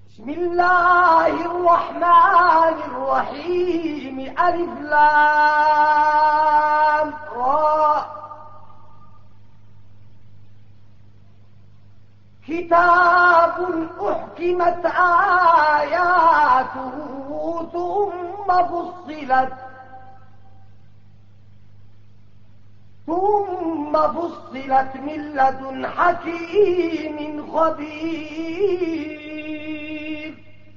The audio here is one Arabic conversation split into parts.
بسم الله الرحمن الرحيم. ألف لام را. كتاب أحكمت آياته ثم فصلت من لدن حكيم خبير.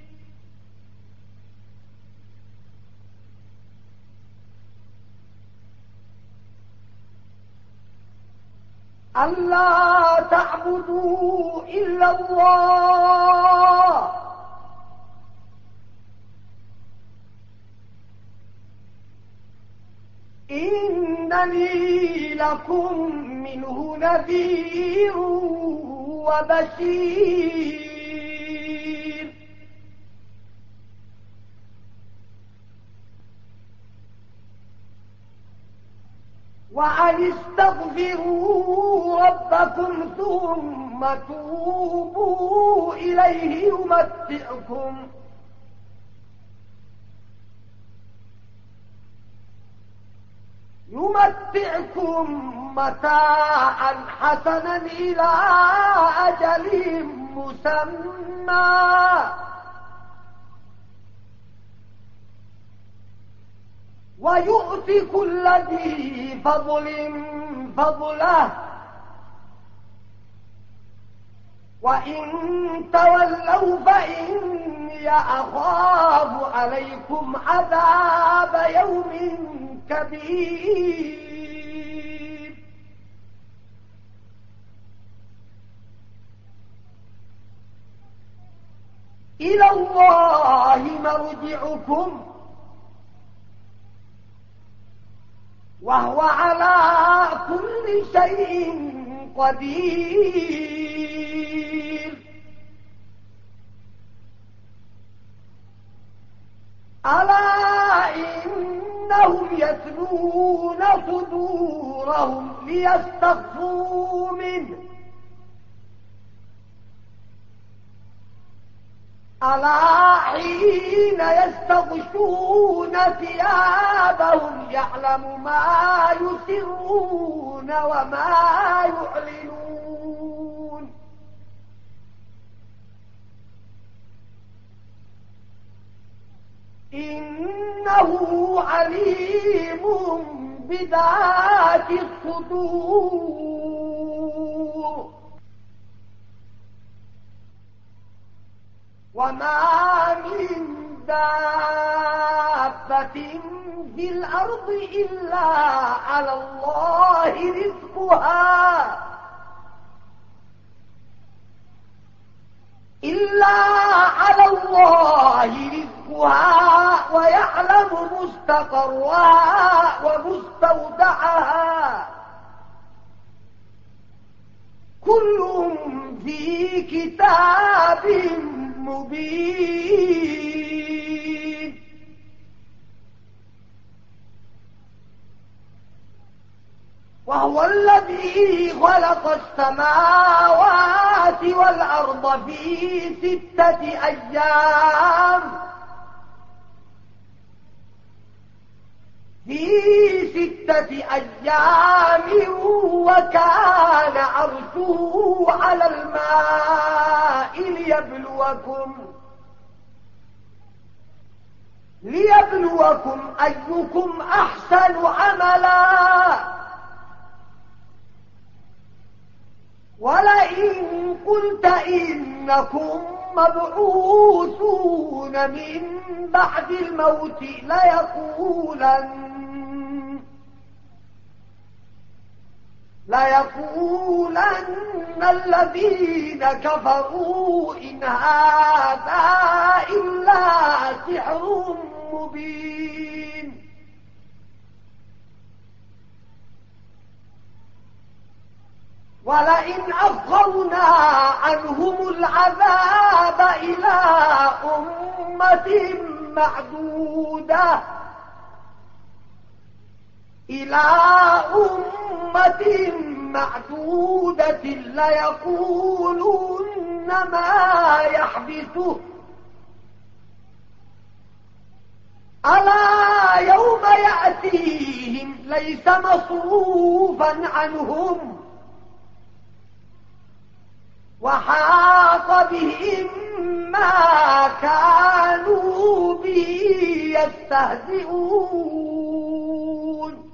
ألا تعبدوا إلا الله إنني لكم منه نذير وبشير. وأن استغفروا ربكم ثم توبوا إليه يمتعكم متاعا حسنا إلى أجل مسمى ويؤتي كل ذي فضل فضله. وإن تولوا فإني أخاف عليكم عذاب يوم كبير. إلى الله مرجعكم وهو على كل شيء قدير. ألا إنهم يثنون صدورهم ليستخفوا منه ألا حين يستغشون ثيابهم يعلم ما يسرون وما يعلنون. إنه عليم بذات الصدور. وما من دابة في الأرض إلا على الله رزقها ويعلم مستقرها ومستودعها كل في كتاب مبين. وهو الذي خلق السماوات والأرض في 6 أيام وكان عرشه على الماء ليبلوكم أيكم أحسن عملا. ولئن قلت إنكم مبعوثون من بعد الموت ليقولن الذين كفروا إن هذا إلا سحر مبين. ولئن أخرنا عنهم العذاب إلى أمة معدودة ليقولن ما يحبسه ألا يوم يأتيهم ليس مصروفا عنهم وحاق بهم ما كانوا به يستهزئون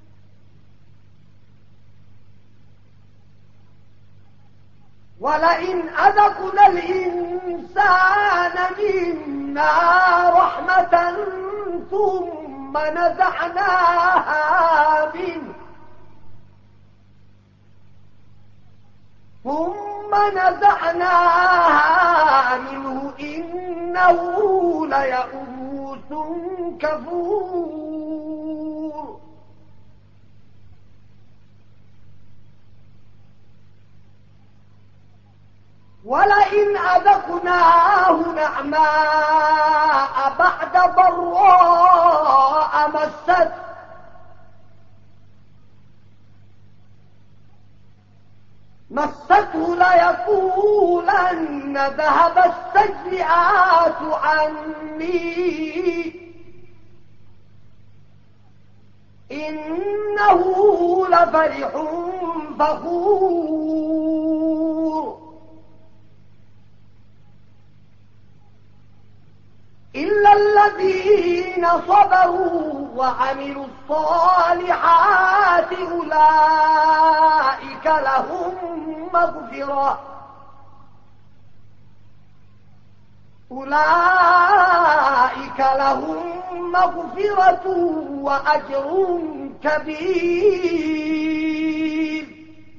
ولئن أذقنا الإنسان منا رحمة ثم نزعناها منه إنه ليئوس كفور ولئن أذقناه نعماء بعد ضراء مسته ليقولن ذهب السيئات عني إنه لفرح فخور إلا الذين صبروا وعملوا الصالحات أولئك لهم مغفرة وأجر كبير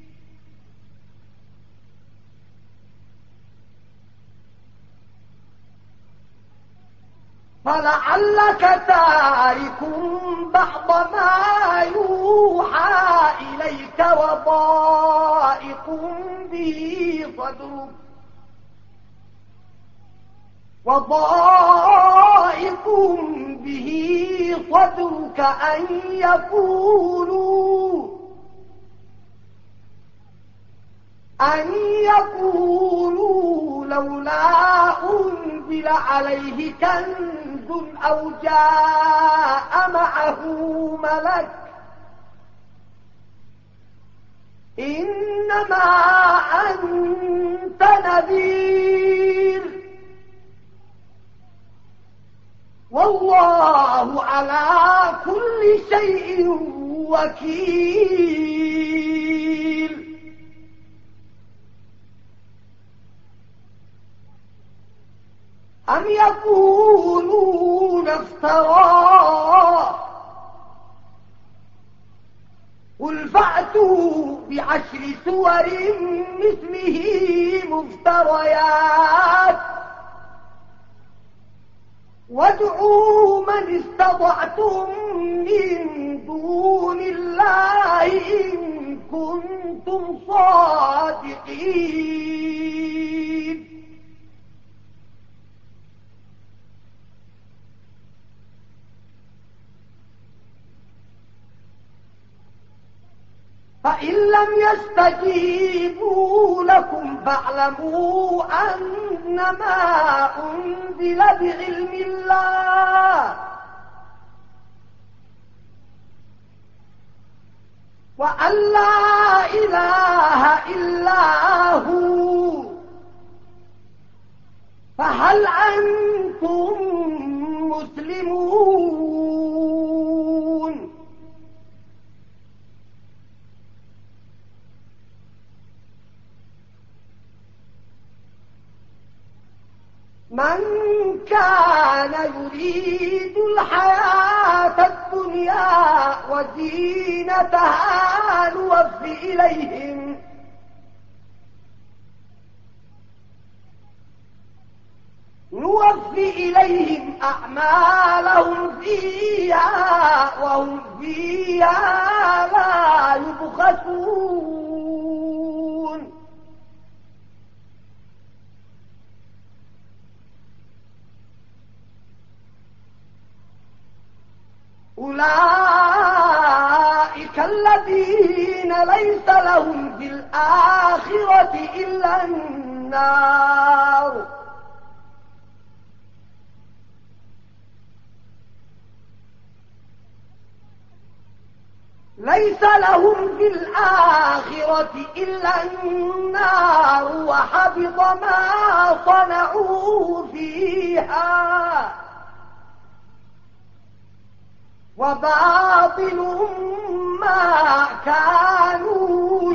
فلعلك تارك بعض ما يوحى إليك وضائق به صدرك أن يقولوا لولا أنزل عليه كنز أو جاء معه ملك إنما أنت نذير والله على كل شيء وكيل أم يقولون افتراه قل فأتوا بعشر سور مثله مفتريات وادعوا من استطعتم من دون الله إن كنتم صادقين فإن لم يستجيبوا لكم فاعلموا أنما أنزل بعلم الله وأن لا إله إلا هو فهل أنتم مسلمون من كان يريد الحياة الدنيا وزينتها نوفي إليهم أعمالهم فيها وهم فيها لا يبخسون أولئك الذين ليس لهم في الآخرة إلا النار ليس لهم في الآخرة إلا النار وحبط ما صنعوا فيها وباطل ما كانوا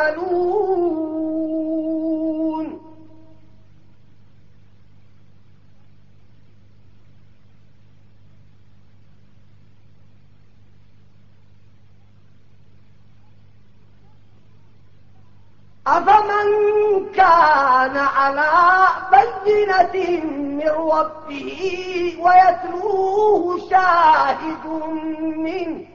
يعملون أفمن كان على بينة من ربه ويتلوه شاهد منه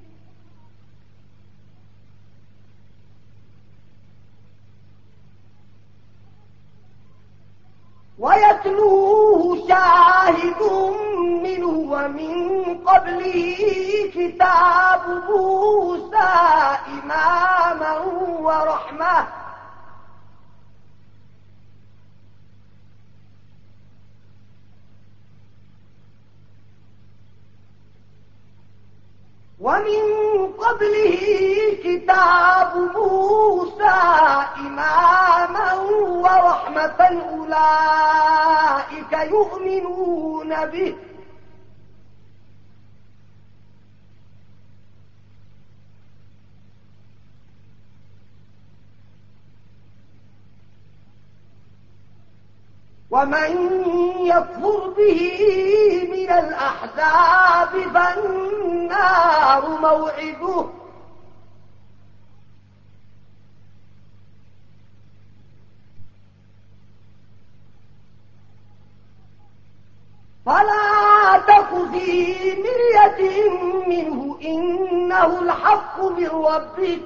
ومن قبله كتاب موسى إماما ورحمة أولئك يؤمنون به ومن يكفر به من الأحزاب فالنار موعده فلا تك في مرية منه إنه الحق من ربك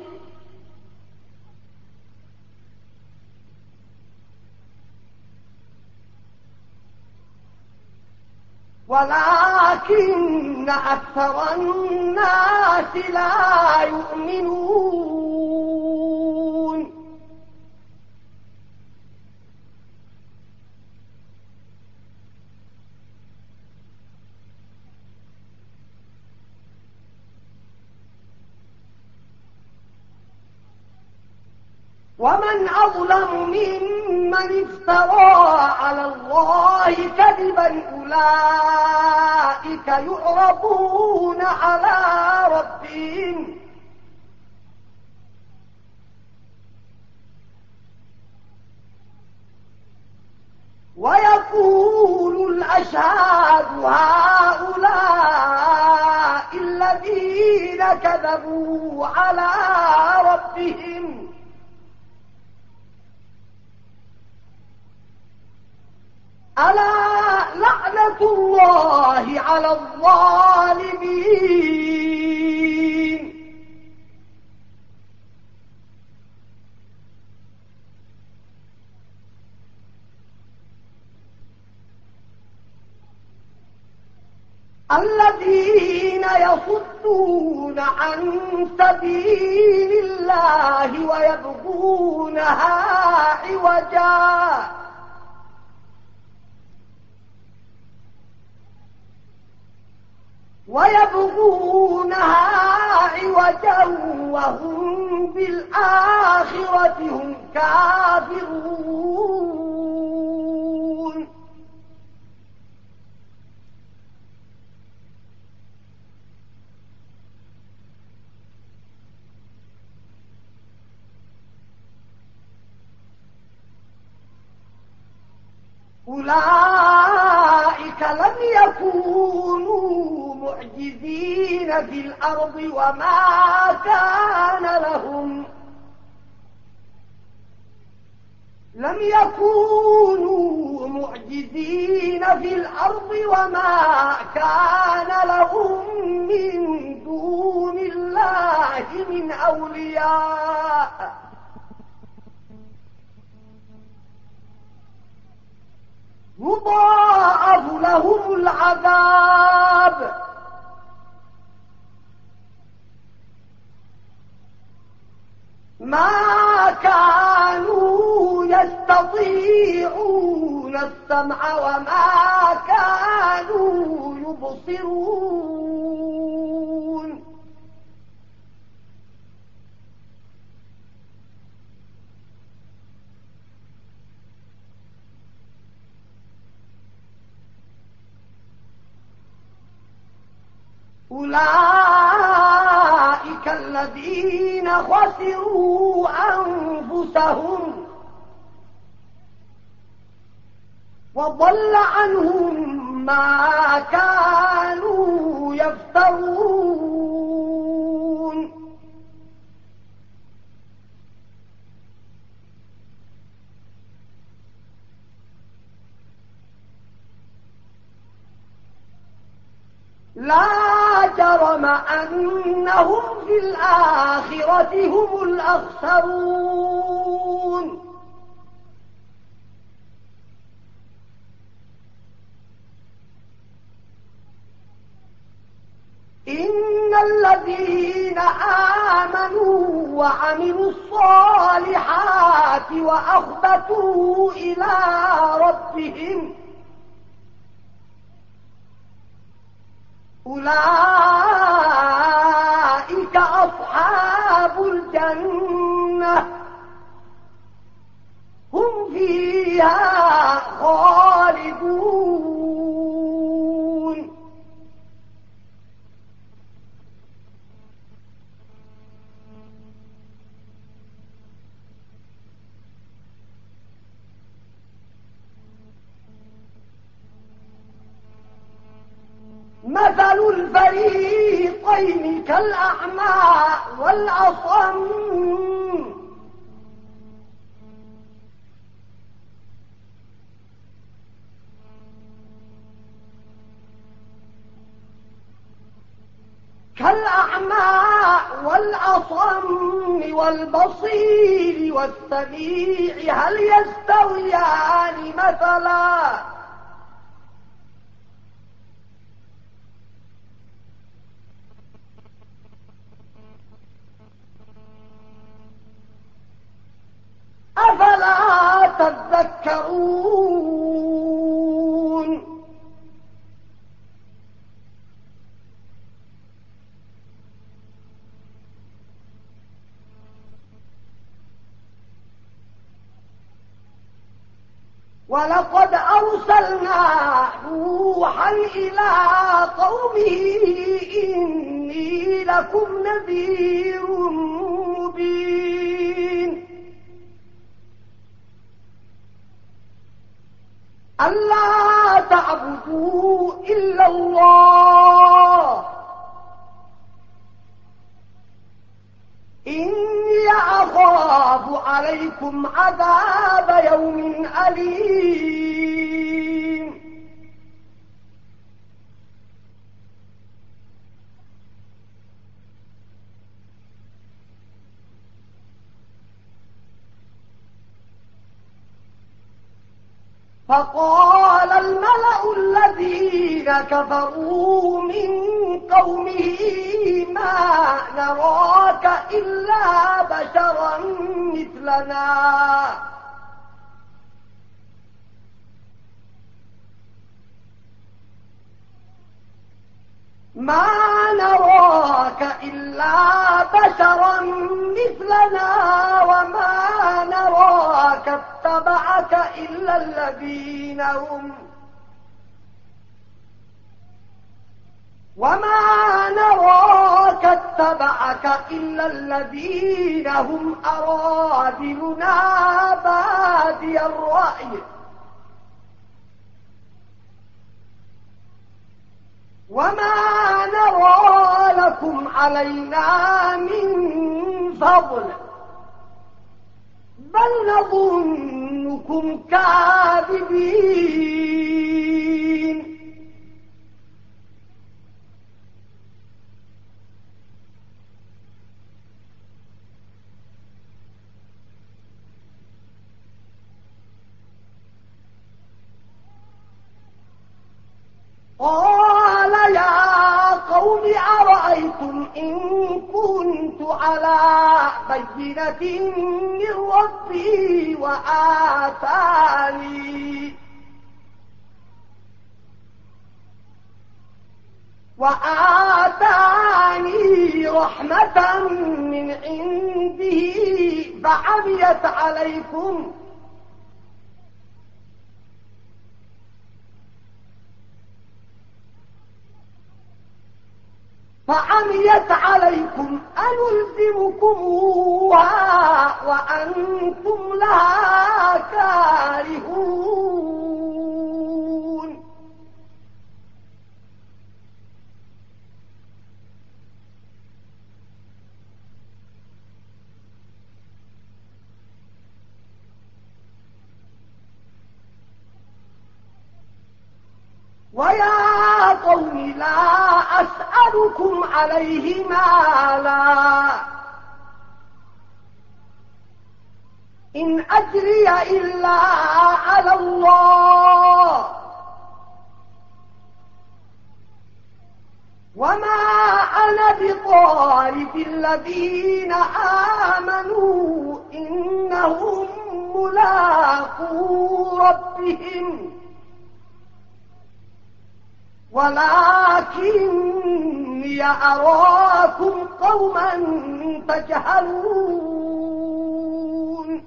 ولكن أكثر الناس لا يؤمنون ومن أظلم ممن افترى على الله كذبا أولئك يعرضون على ربهم ويقول الأشهاد هؤلاء الذين كذبوا على ربهم ألا لعنة الله على الظالمين الذين يصدون عن سبيل الله ويبغونها عوجا وهم بالآخرة هم كافرون أولئك لم يكونوا معجزين في الأرض وما كان لهم من دون الله من أولياء يضاعف لهم العذاب ما كانوا يستطيعون السمع وما كانوا يبصرون أولئك الذين خسروا أنفسهم وضل عنهم ما كانوا يفترون لا جرم أنهم في الآخرة هم الأخسرون إن الذين آمنوا وعملوا الصالحات وأخبتوا إلى ربهم أولئك أصحاب الجنة هم فيها خالدون مثل الفريقين كالأعمى والأصم والبصير والسميع هل يستويان مثلا أفلا تذكرون ولقد أرسلنا نوحا إلى قومه إني لكم نذير مبين ألا تعبدوا إلا الله إني أخاف عليكم عذاب يوم أليم فقال الملأ الذين كفروا من قومه ما نراك إلا بشرا مثلنا وما نراك اتبعك إلا الذين هم أراذلنا بادي الرأي وما نرى لكم علينا من فضل بل نظنكم كاذبين قال يا قوم أرأيتم إن كنت على بينة من ربي وآتاني رحمة من عنده فعميت عليكم فعميت عليكم أنلزمكموها وأنتم لها كارهون ويا قوم لا أسألكم عليه مالا إن أجري إلا على الله وما أنا بطارد الذين آمنوا إنهم ملاقو ربهم ولكني أراكم قوما تجهلون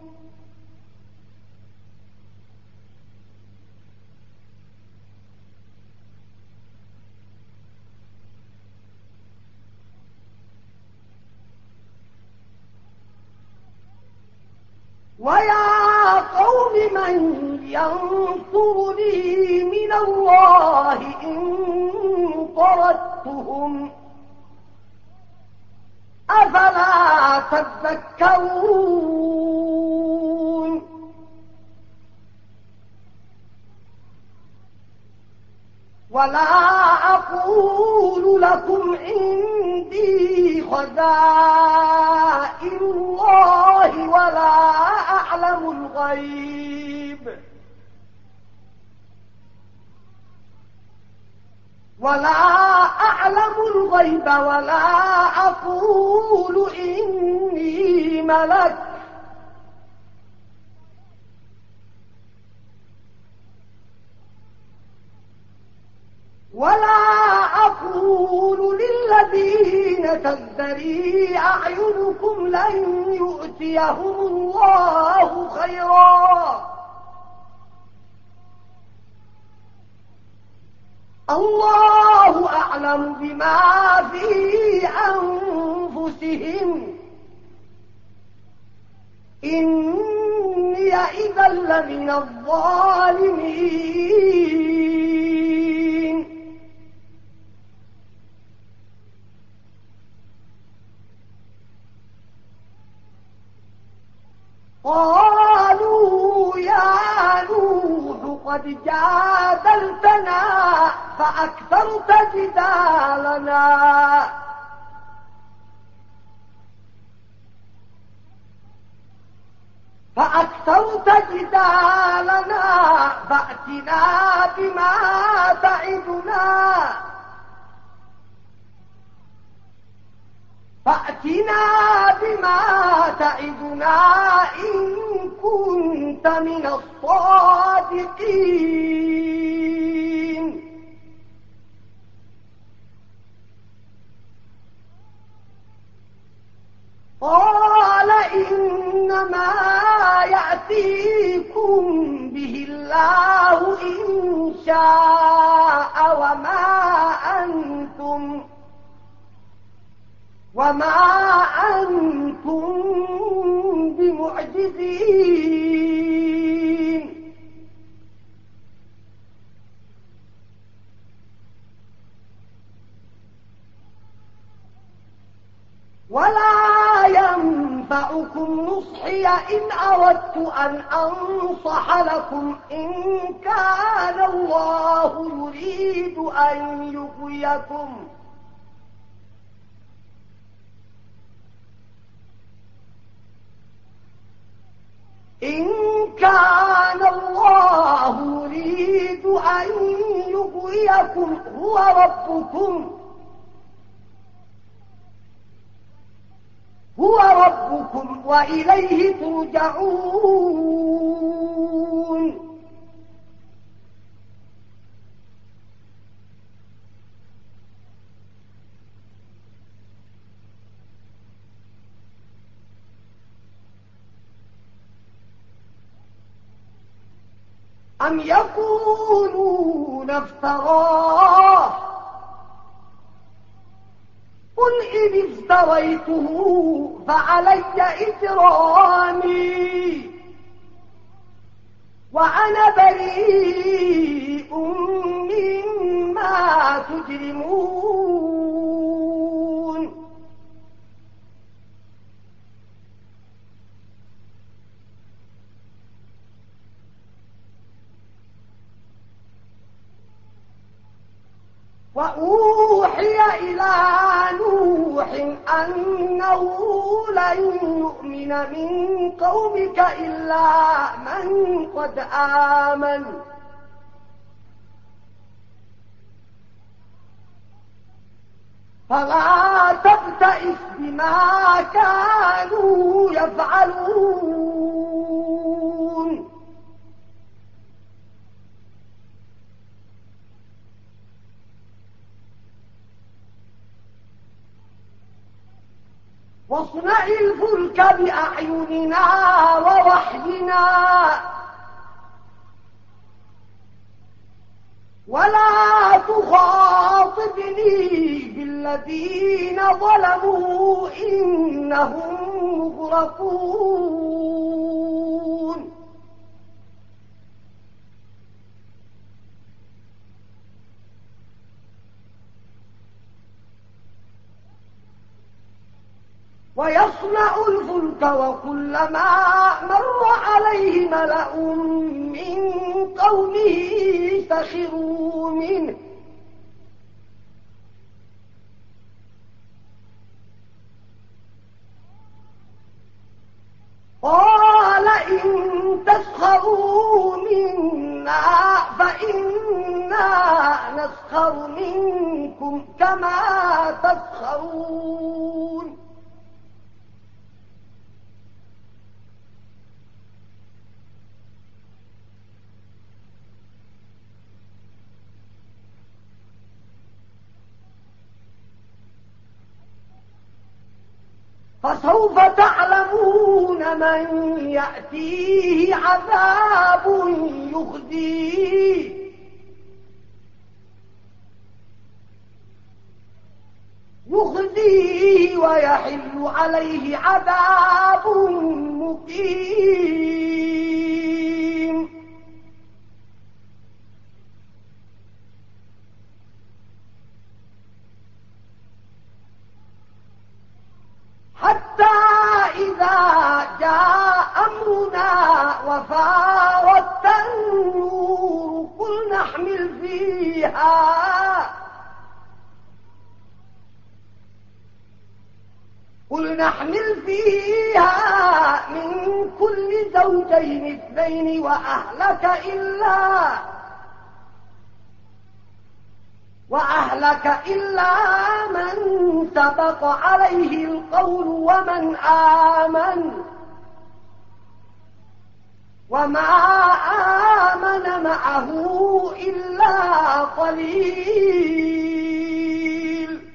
ويا قوم من ينصرني من الله إن طردتهم أفلا تذكرون ولا أقول لكم عندي خزائن الله ولا أعلم الغيب ولا أقول إني ملك ولا أقول للذين تزدري أعينكم لن يؤتيهم الله خيرا الله أعلم بما في أنفسهم إني إذا لمن الظالمين قالوا يا نوح قد جادلتنا فأكثرت جدالنا فأتنا بما تعدنا إن كنت من الصادقين قال إنما يأتيكم به الله إن شاء وما أنتم بمعجزين ولا ينفعكم نصحي إن أردت أن أنصح لكم إن كان الله يريد أن يغويكم إن كان الله يريد أن يغويكم هو ربكم وإليه ترجعون أم يقولون افتراه إذ افتريته فعلي إجرامي وأنا بريء مما تجرمون وأوحي إلى نوح أنه لن يؤمن من قومك إلا من قد آمن فلا تبتئس بما كانوا يفعلون واصنع الفلك بأعيننا ووحينا ولا تخاطبني بالذين ظلموا إنهم مغرقون ويصنع الفلك وكلما مر عليه ملأ من قومه سخروا منه قال إن تسخروا منا فإنا نسخر منكم كما تسخرون فسوف تعلمون من يأتيه عذاب يخزيه ويحل عليه عذاب مقيم حتى إذا جاء أمرنا وفارت النور قل نحمل فيها من كل زوجين اثنين وأهلك إلا من سبق عليه القول ومن آمن وما آمن معه إلا قليل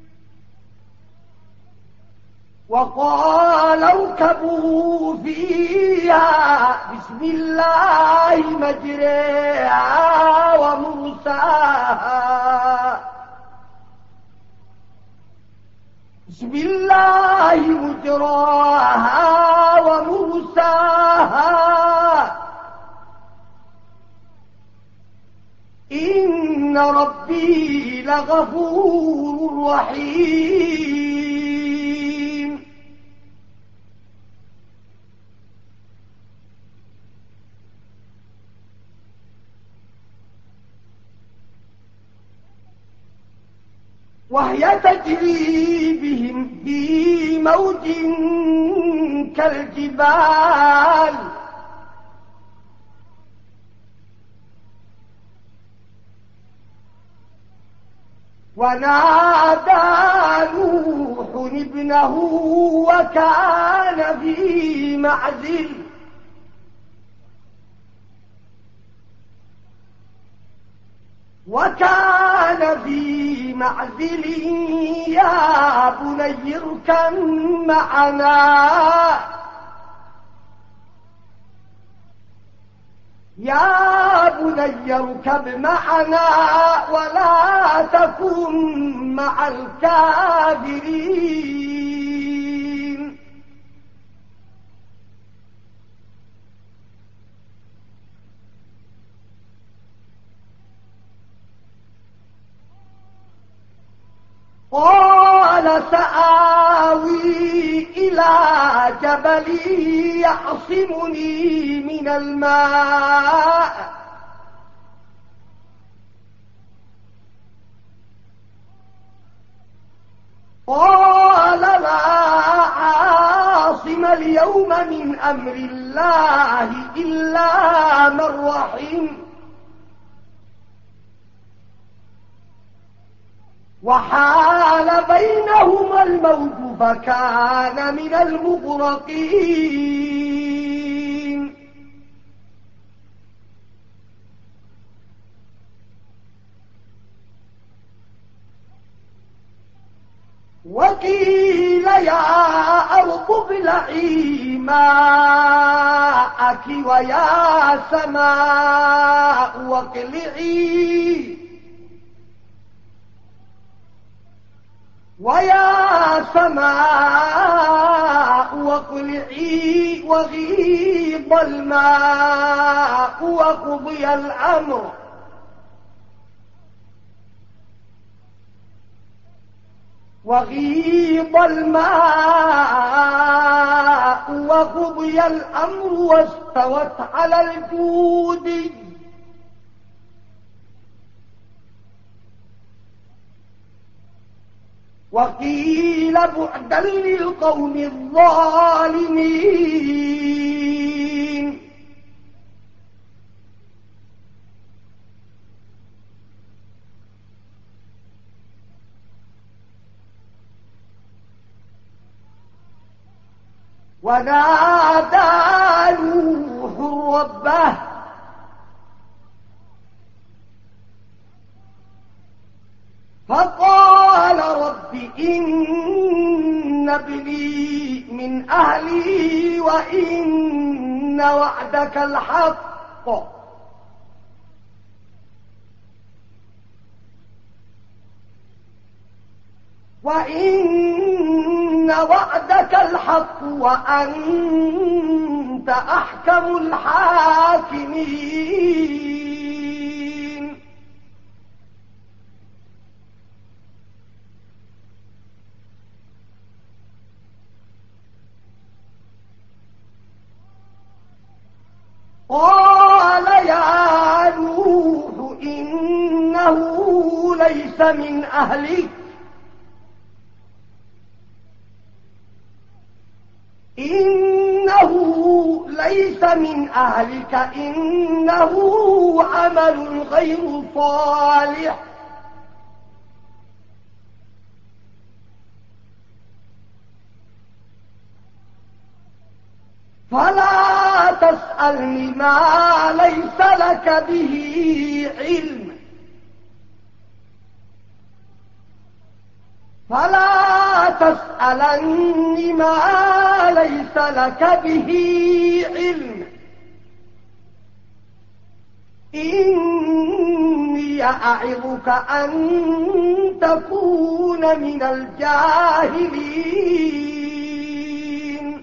وقال اركبوا فيها بسم الله مجريها ومرساها بسم الله مجراها ومرساها إن ربي لغفور رحيم وهي تجري بهم في موج كالجبال ونادى نوح ابنه وكان في معزل يا بني اركب معنا يا بني اركب معنا ولا تكن مع الكافرين. قال سآوي إلى جبل يعصمني من الماء قال لا عاصم اليوم من أمر الله إلا من رحم وحال بينهما الموج فكان من المغرقين. وقيل يا أرض ابلعي ماءك ويا سماء واقلعي وغيض الماء وقضي الأمر واستوت على الجود وقيل بعدا للقوم الظالمين. ونادى نوح ربه فقال رب إن ابني من أهلي وإن وعدك الحق وأنت أحكم الحاكمين. قال يا نوح إنه ليس من أهلك إنه عمل غير صالح فلا تسألني ما ليس لك به علم فلا تسألني ما ليس لك به علم إني أعظك أن تكون من الجاهلين.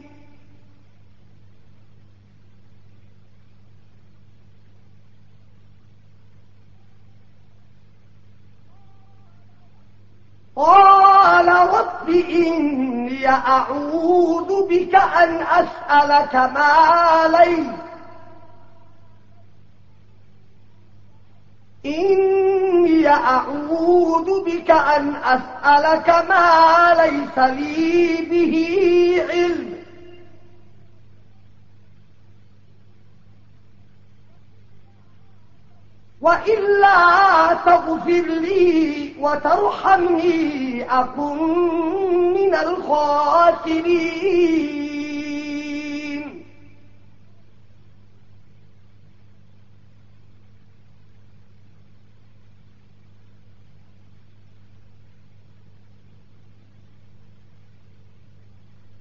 قال رب إني أعوذ بك أن أسألك ما ليس لي به علم وإلا تغفر لي وترحمني أكن من الخاسرين.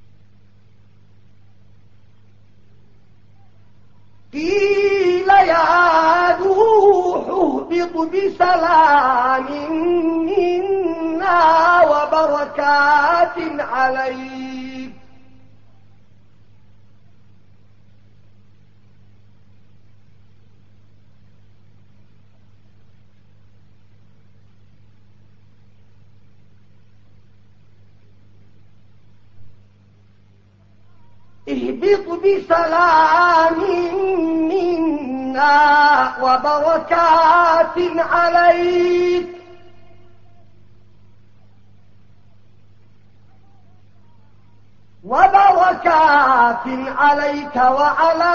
قيل يا اهبط بسلام منا وبركات عليك اهبط بسلام منا وبركات عليك وعلى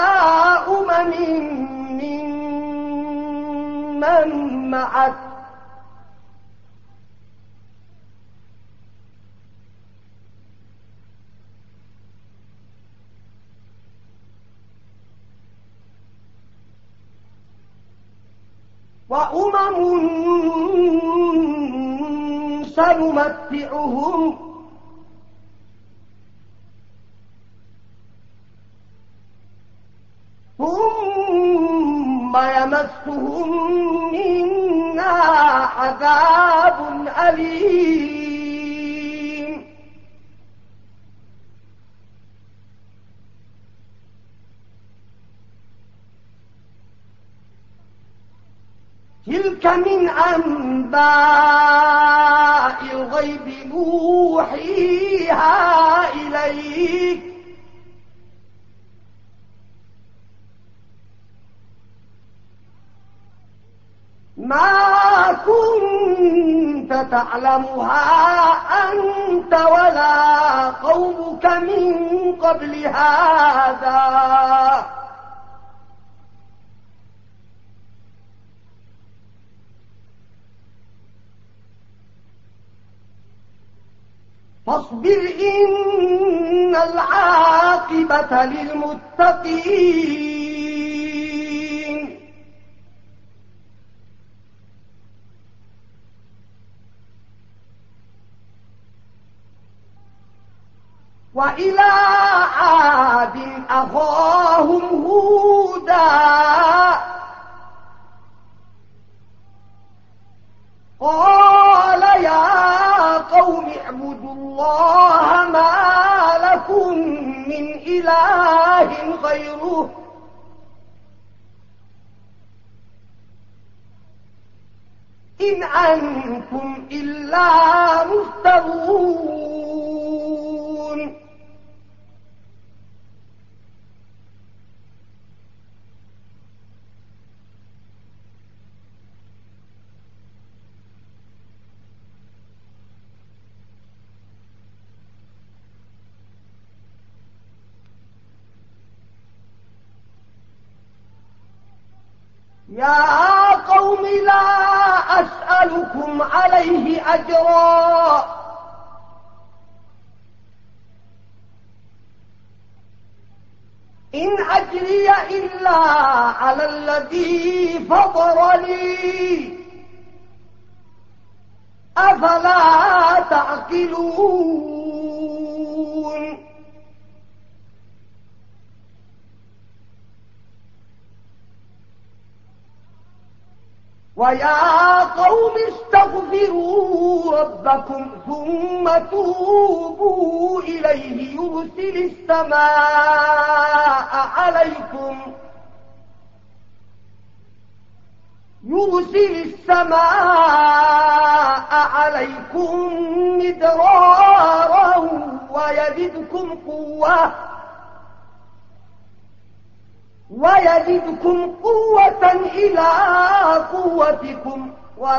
من معك سنمتعهم ثم يمسهم منا عذاب أليم تلك من أنباء الغيب نوحيها إليك ما كنت تعلمها أنت ولا قومك من قبل هذا فاصبر إن العاقبة للمتقين وإلى عاد أخاهم هودا قال يا قوم اعبدوا الله ما لكم من إله غيره إن أنتم إلا مفترون يا قوم لا أسألكم عليه أجرا إن أجري إلا على الذي فطرني أفلا تعقلون ويا قوم استغفروا ربكم ثم توبوا إليه يرسل السماء عليكم مدرارا ويزدكم قوة إلى قوتكم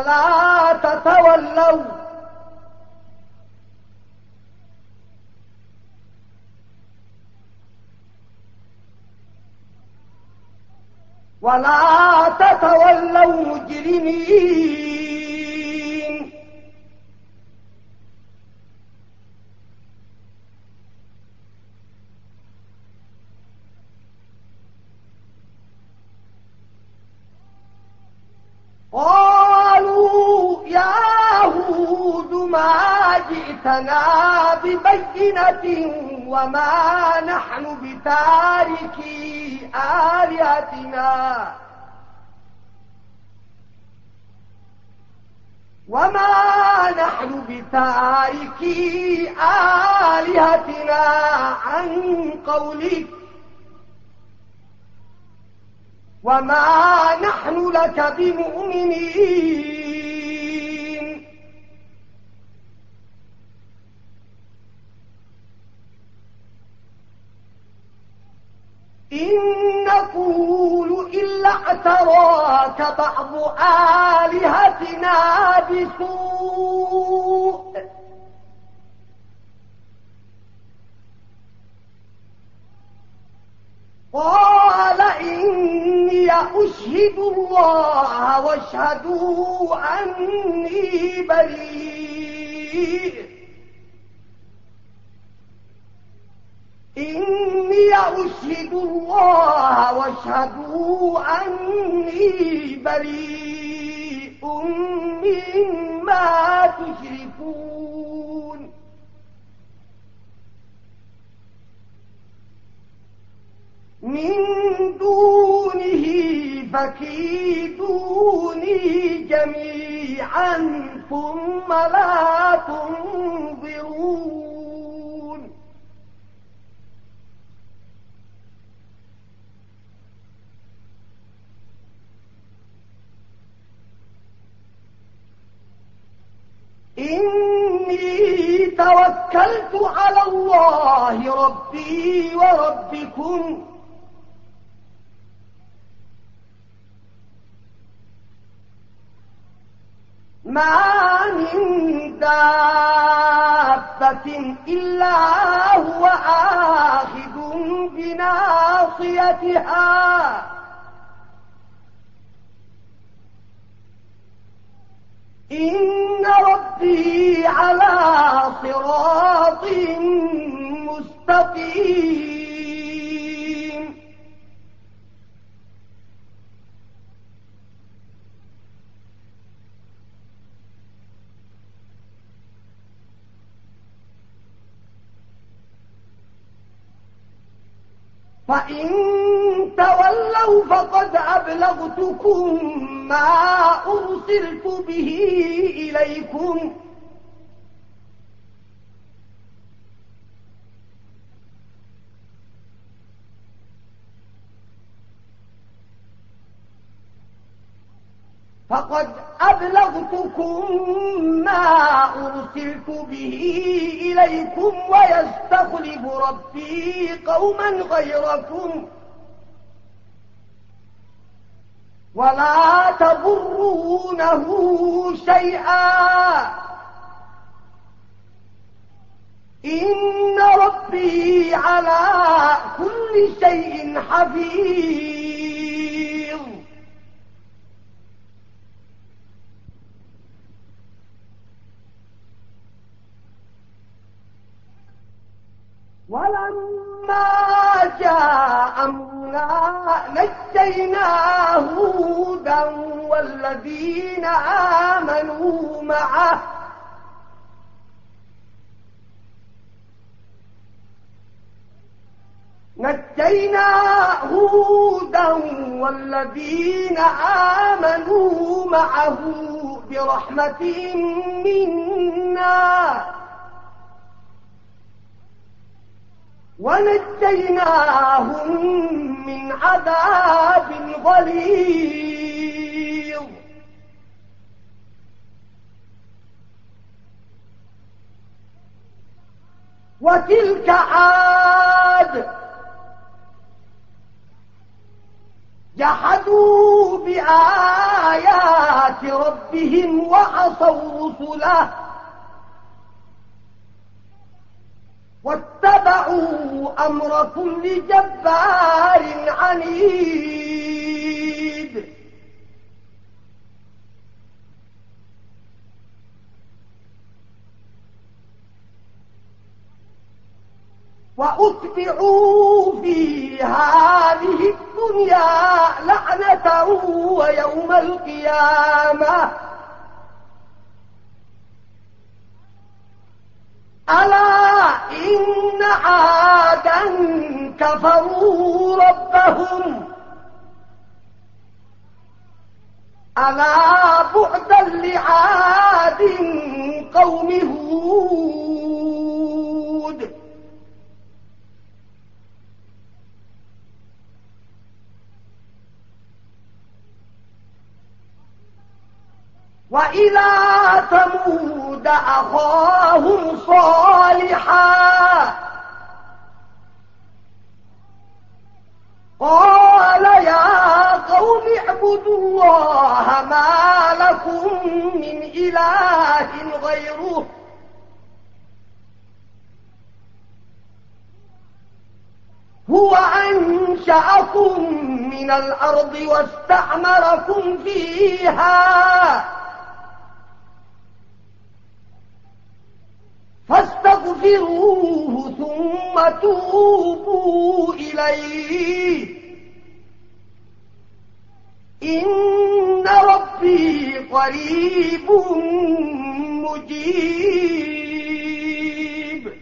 ولا تتولوا مجرمين قالوا يا هود ما جئتنا ببينة وما نحن بتاركي آلهتنا وما نحن بتاركي آلهتنا عن قولك وما نحن لك بمؤمنين إن نقول إلا اعتراك بعض آلهتنا بسوء قال إني أشهد الله واشهدوا أني بريء إني أشهد الله واشهدوا أني بريء مما تشركون من دونه فكيدوني جميعا ثم لا تنظرون إني توكلت على الله ربي وربكم ما من دابة إلا هو آخذ بناصيتها إن ربي على صراط مستقيم فإن تولوا فقد أبلغتكم ما أرسلت به إليكم ويستخلف ربي قوما غيركم ولا تضرونه شيئا إن ربي على كل شيء حفيظ ولما جاء أمرنا نجينا هودا والذين آمنوا معه برحمة منا ونجيناهم من عذاب غليظ وتلك عاد جحدوا بآيات ربهم وعصوا رسله واتبعوا أمر كل جبار عنيد وأتبعوا في هذه الدنيا لعنة ويوم القيامة ألا إن عادا كفروا ربهم ألا بعدا لعاد قوم هود وإلى ثمود أخاهم صالحا قال يا قوم اعبدوا الله ما لكم من إله غيره هو أنشأكم من الأرض واستعمركم فيها فاستغفروه ثم توبوا إليه إن ربي قريب مجيب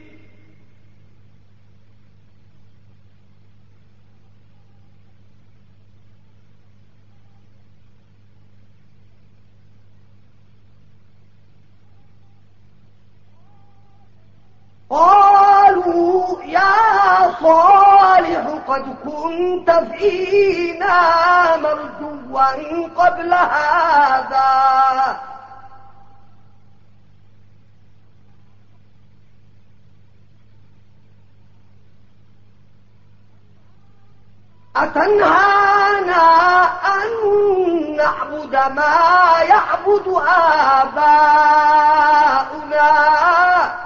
قالوا يا صالح قد كنت فينا مرجوا قبل هذا أتنهانا أن نعبد ما يعبد آباؤنا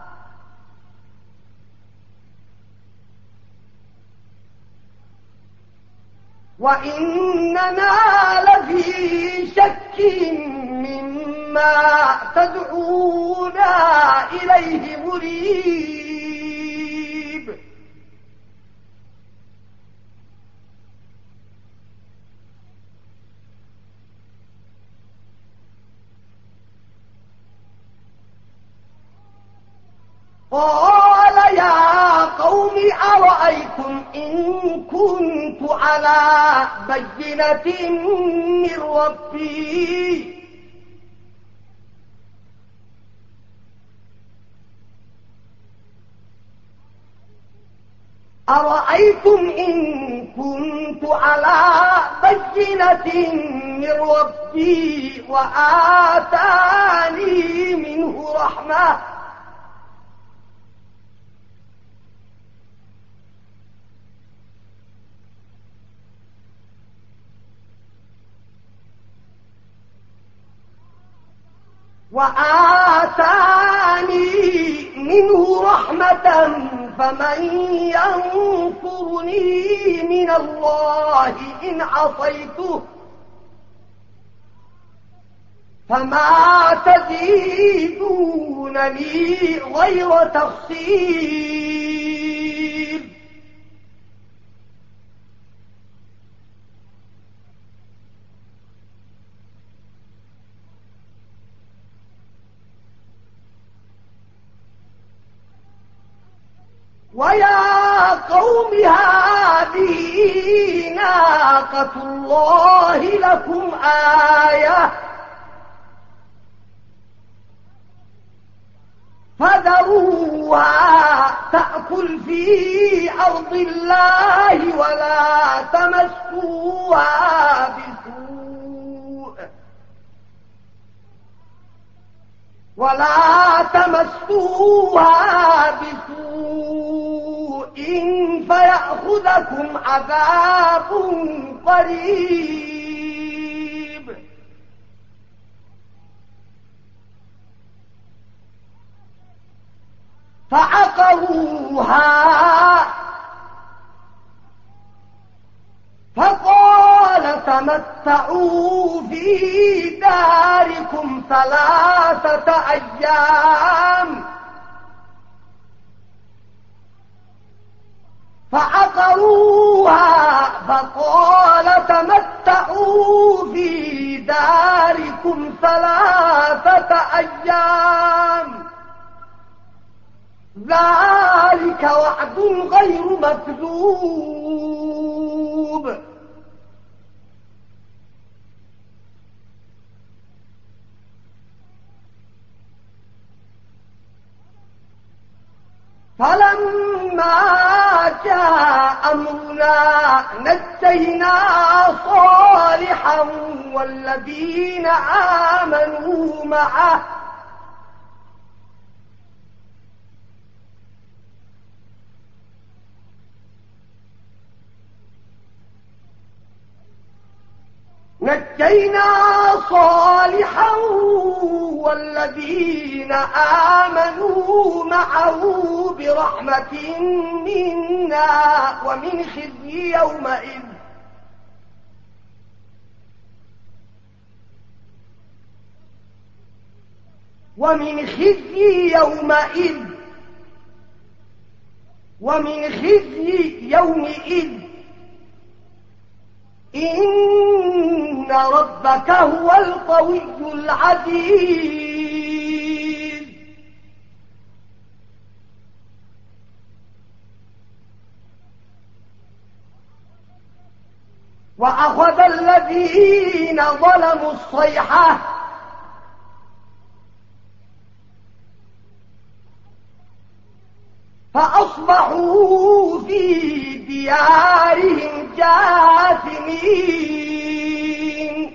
وإننا لفي شك مما تدعونا إليه مريب قال يا قوم أرأيتم إن كنت على بينة من ربي أرأيتم إن كنت على بينة من ربي وآتاني منه رحمة منه رحمة فمن ينصرني من الله إن عصيته فما تزيدونني غير تخسير ويا قوم هذه ناقة الله لكم آية فذروها تأكل في أرض الله ولا تمسوها بسوء فيأخذكم عذاب قريب فعقروها فقال تمتعوا في داركم 3 أيام فعقروها فقال تمتعوا في داركم 3 أيام ذلك وعد غير مكذوب فلما جاء أمرنا نجينا صالحا والذين آمنوا معه والذين آمنوا معه برحمة منا ومن خزي يومئذ إن ربك هو القوي العزيز. وأخذ الذين ظلموا الصيحة فأصبحوا في ديارهم جاثمين.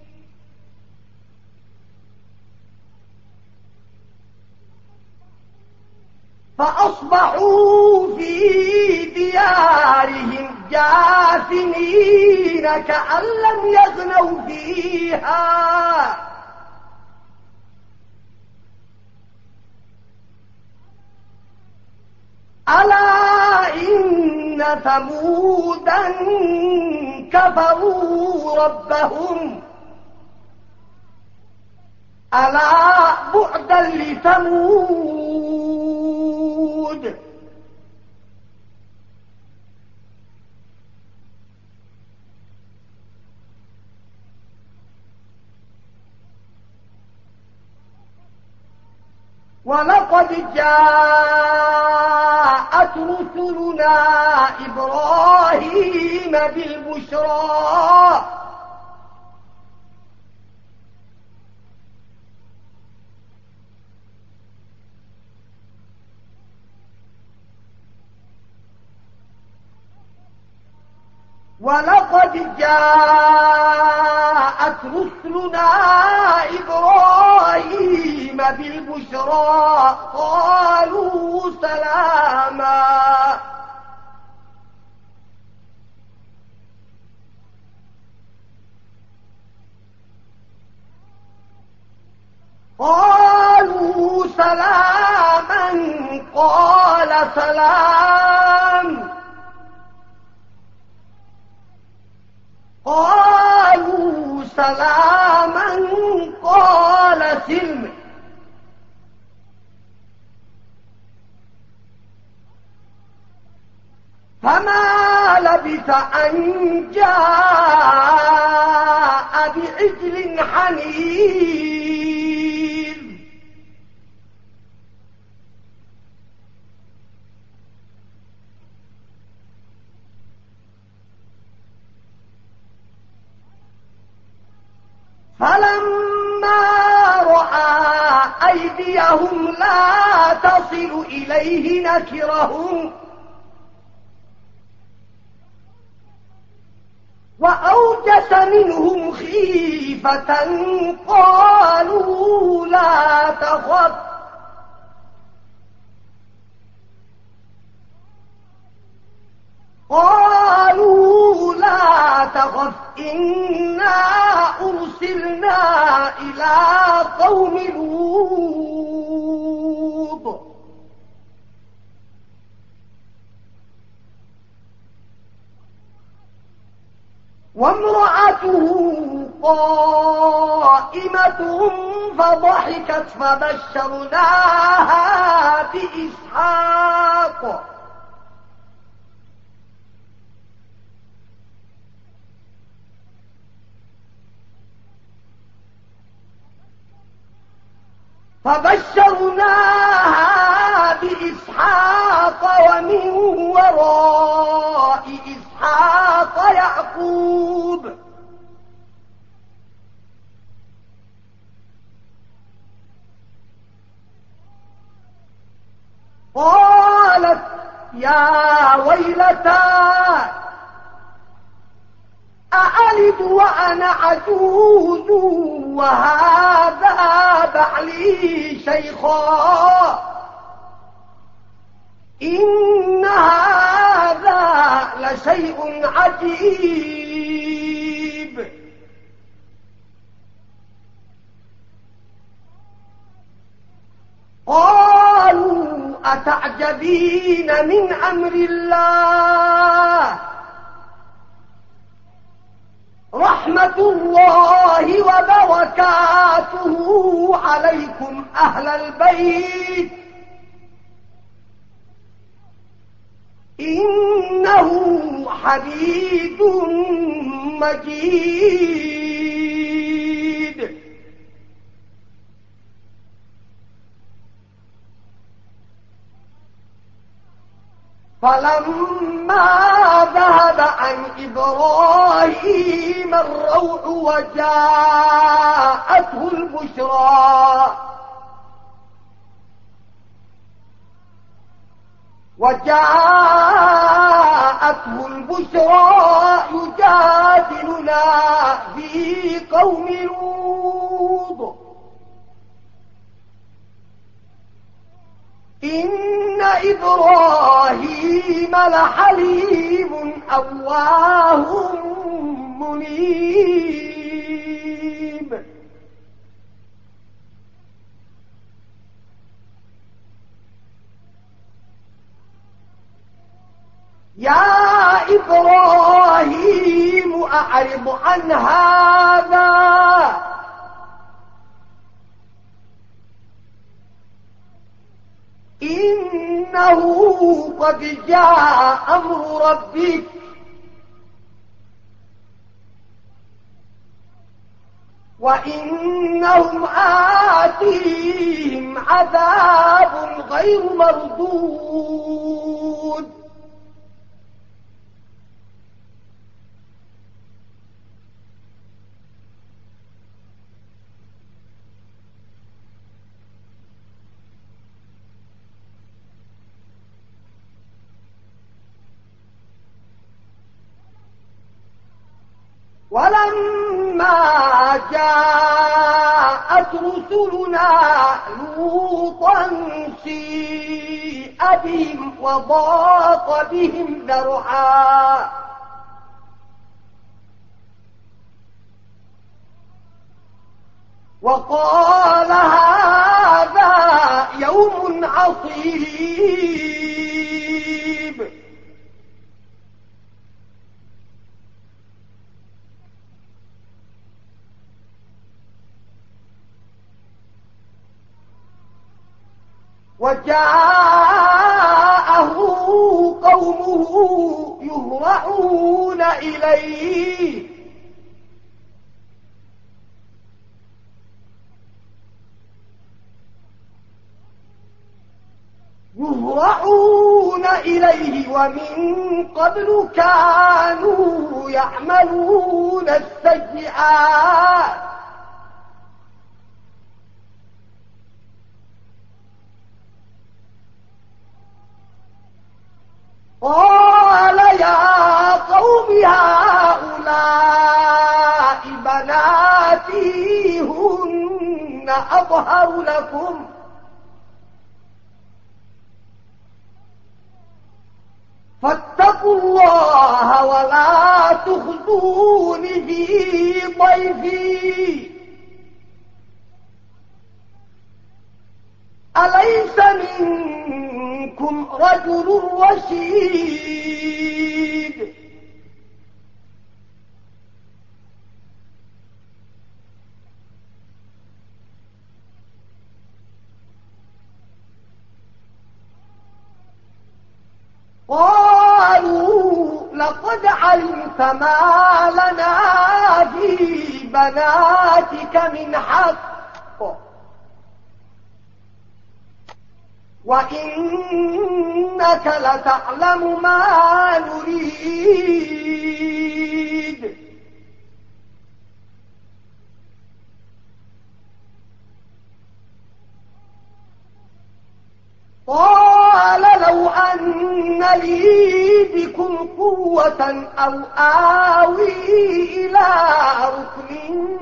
كأن لم يغنوا فيها. ألا إن ثمودا كفروا ربهم ألا بعدا لثمود. ولقد جاءت رسلنا إبراهيم بالبشرى قالوا سلاما. قال سلام. قالوا سلاما قال سلم. فما لبث أن جاء بعجل حنيذ. فلما رأى أيديهم لا تصل إليه نكرهم وأوجس منهم خيفة قالوا لا تخف إنا أرسلنا إلى قوم لوط. وامرأته قائمة فضحكت فبشرناها بإسحاق ومن وراء إسحاق يعقوب. قالت يا ويلتى أألد وأنا عجوز وهذا بعلي شيخا إن هذا لشيء عجيب. قالوا أتعجبين من أمر الله رحمة الله وبركاته عليكم أهل البيت إنه حميد مجيد. فلما ذهب عن إبراهيم الروع وجاءته البشرى يجادلنا في قوم لوط إن إبراهيم لحليم أواه منيب. يا إبراهيم أعرض عن هذا إنه قد جاء أمر ربك وإنهم آتيهم عذاب غير مردود. ولما جاءت رسلنا لوطا سيء بهم وضاق بهم ذرعا وقال هذا يوم عصيب. وجاءه قومه يهرعون إليه ومن قبل كانوا يعملون السيئات قال يا قوم هؤلاء بناتي هن أطهر لكم فاتقوا الله ولا تخزون في ضيفي أليس منكم رجل رشيد. قالوا لقد علمت ما لنا في بناتك من حق وإنك لتعلم ما نريد قال لو أن لي بكم قوة أو آوي إلى ركن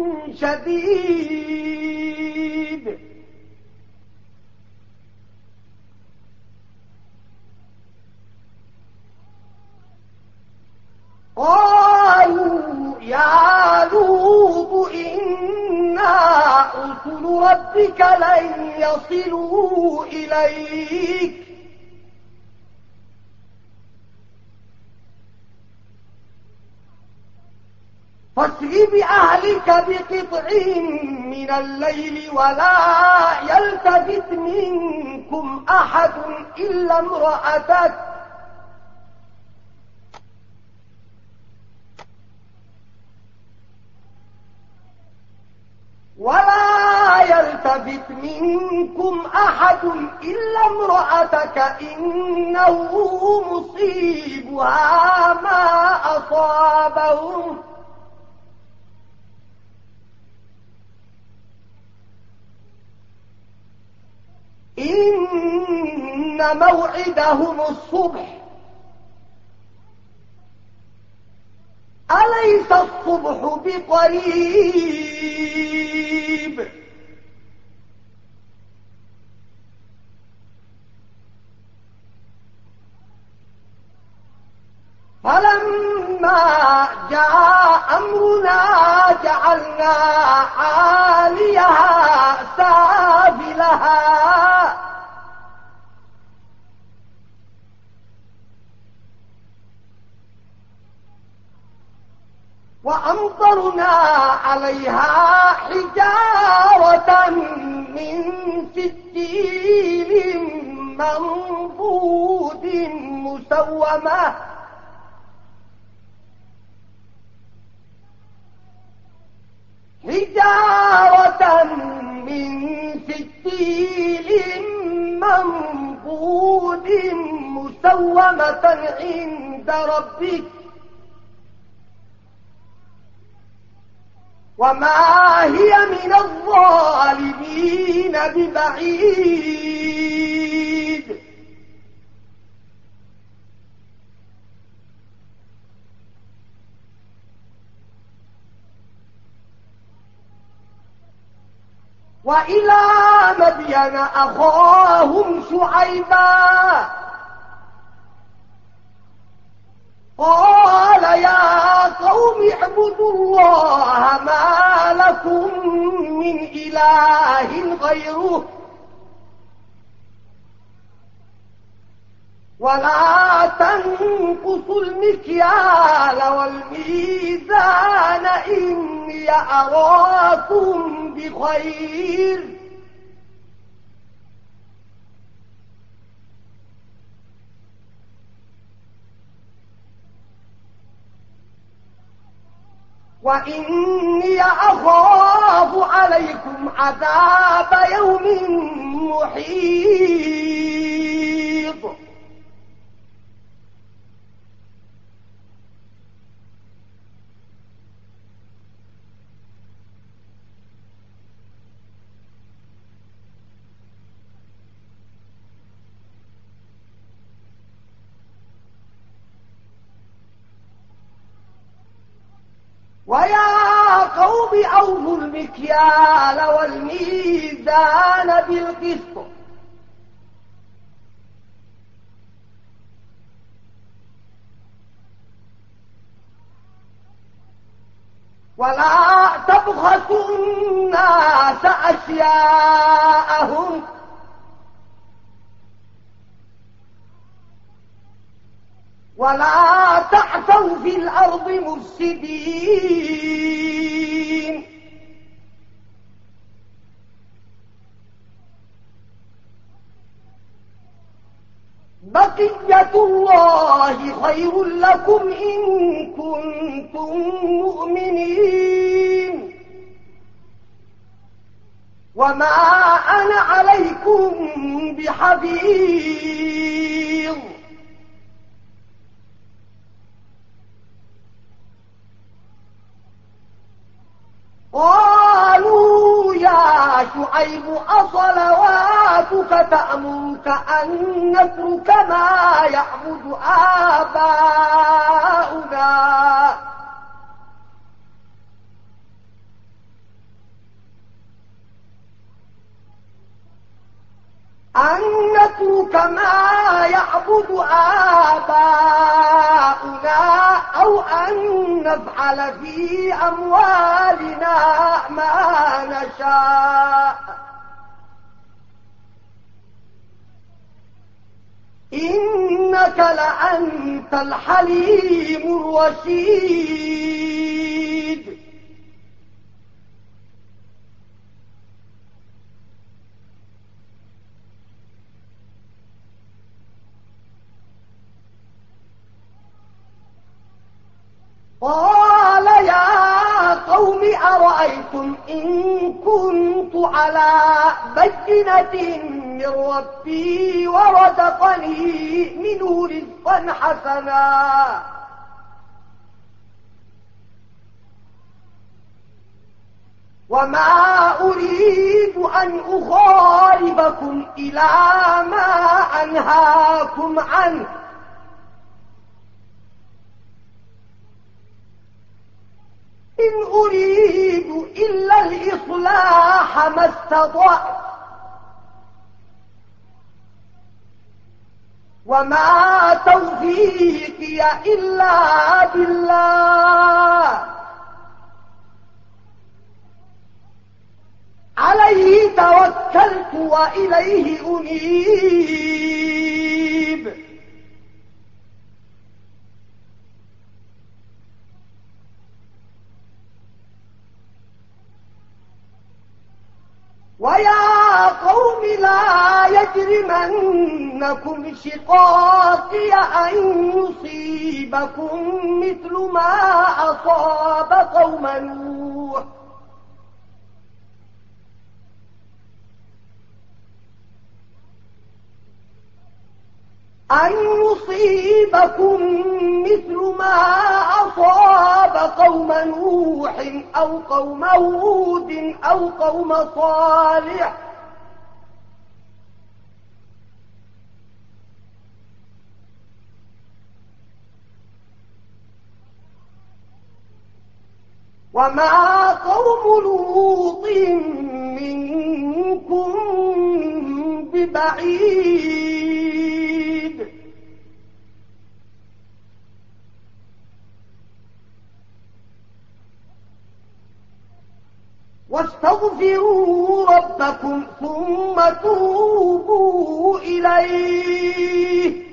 شديد قالوا يا لوط إنا رسل ربك لن يصلوا إليك فاسر بأهلك بقطع من الليل ولا يلتفت منكم أحد إلا امرأتك إنه مصيبها ما أصابهم إن موعدهم الصبح أليس الصبح بقريب فلما جاء أمرنا جعلنا عاليها سافلها وأمطرنا عليها حجارة من سجيل منضود مسومة منضود مسومة عند ربك وما هي من الظالمين ببعيد وإلى مدين أخاهم شعيبا قال يا قوم اعبدوا الله ما لكم من إله غيره ولا تنقصوا المكيال والميزان إني أراكم بخير وإني أخاف عليكم عذاب يوم محيط ويا قوم أوفوا المكيال والميزان بالقسط ولا تبخسوا الناس أشياءهم ولا تعثوا في الأرض مفسدين بقية الله خير لكم إن كنتم مؤمنين وما أنا عليكم بحفيظ قالوا يا شعيب أصلواتك تأمرك أن نترك ما يعبد آباؤنا أو أن نفعل في أموالنا ما نشاء إنك لأنت الحليم الرشيد قال يا قوم أرأيتم إن كنت على بينة من ربي ورزقني منه رزقا حسنا وما أريد أن أخالفكم إلى ما أنهاكم عنه إن أريد إلا الإصلاح ما استطعت وما توفيقي إلا بالله عليه توكلت وإليه أنيب ويا قوم لا يجرمنكم شقاقي أن يصيبكم مثل ما أصاب قوم نوح أن يصيبكم مثل ما أصاب قوم نوح أو قوم هود أو قوم صالح وما قوم لوط منكم ببعيد واستغفروا ربكم ثم توبوا إليه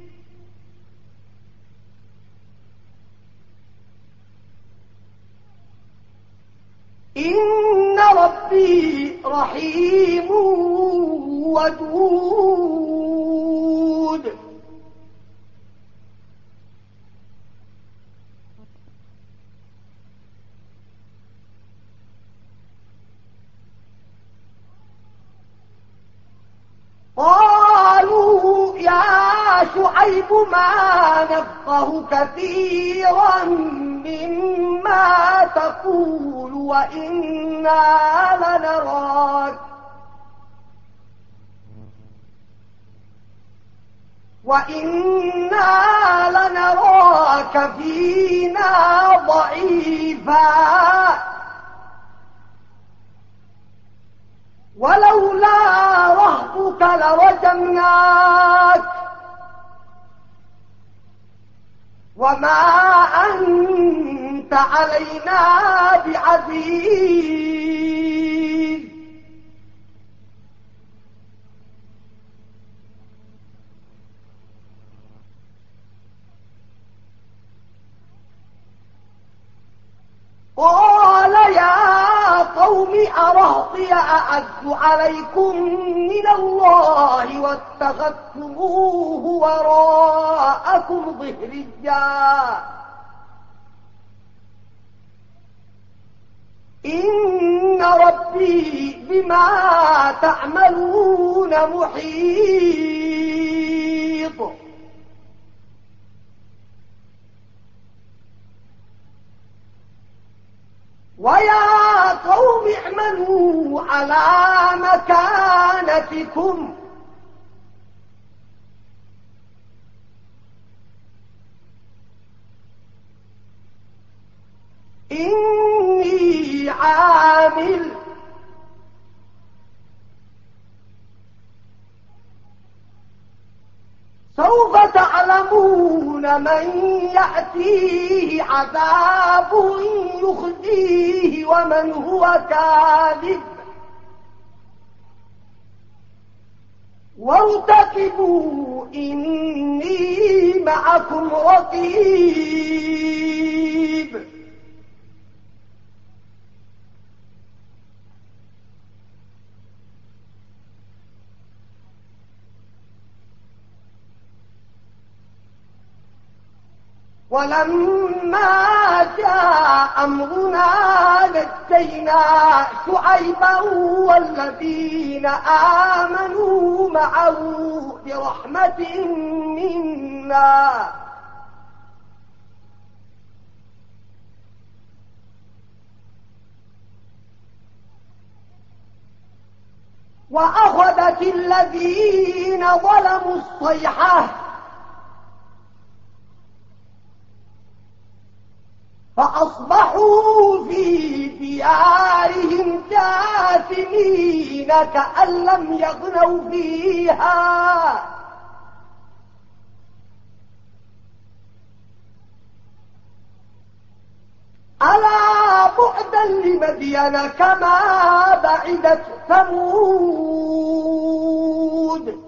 إن ربي رحيم ودود قالوا يا شعيب ما نفقه كثيرا مما تقول وإنا لنراك فينا ضعيفا ولولا رهطك لرجمناك وما أنت علينا بعزيز قال يا قوم أرهطي أعز عليكم من الله واتخذتموه وراءكم ظهريا إن ربي بما تعملون محيط ويا قوم اعملوا اعملوا على مكانتكم إني عامل سوف تعلمون من يأتيه عذاب يخزيه ومن هو كاذب وارتقبوا إني معكم رقيب ولما جاء أمرنا نجينا شعيبا والذين آمنوا معه برحمة منا وأخذت الذين ظلموا الصيحة فأصبحوا في ديارهم جاثمين كأن لم يغنوا فيها ألا بعدا لمدين كما بعدت ثمود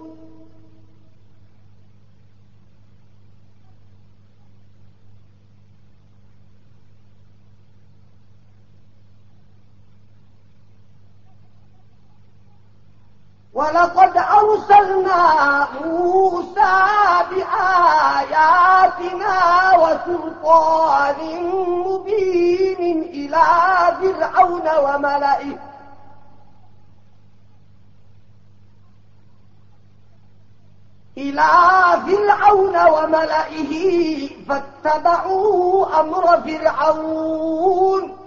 ولقد أرسلنا موسى بآياتنا وسلطان مبين إلى فرعون وملئه فاتبعوا أمر فرعون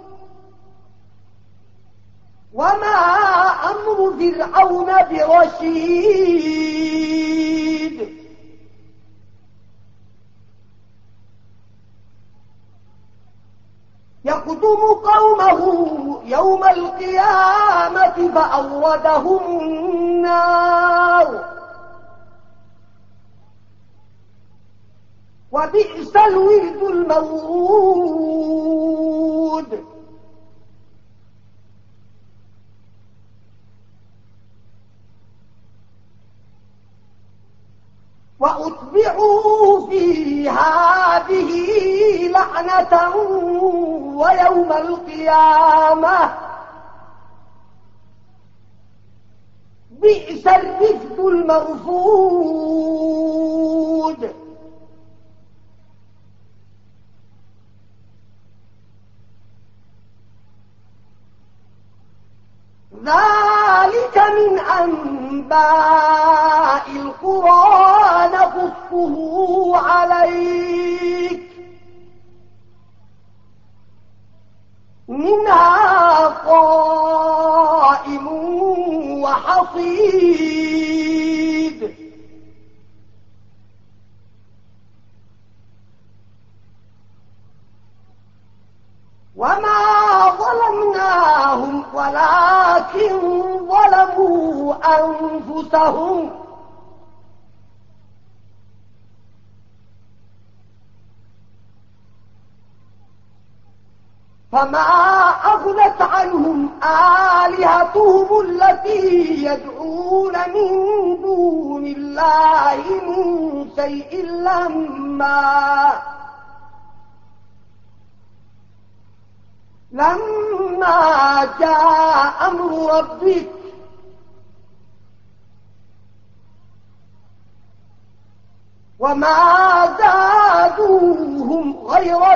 وما أمر فرعون برشيد يقدم قومه يوم القيامة فأوردهم النار وبئس الورد المورود وأتبعوا في هذه لعنة ويوم القيامة بئس الرفد المرفود ذلك من أنباء القرى نقصه عليك منها قائم وحصيد وما ظلمناهم ولكن ظلموا أنفسهم فما أغنت عنهم آلهتهم التي يدعون من دون الله من شيء لما جاء أمر ربك وما زادوهم غير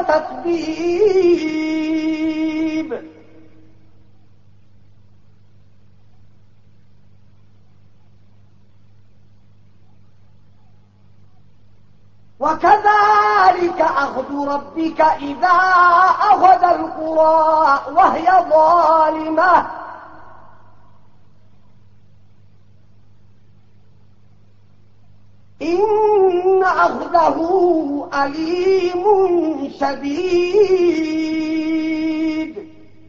تتبيب وكذلك أخذ ربك إذا أخذ القرى وهي ظالمة إن أخذه أليم شديد.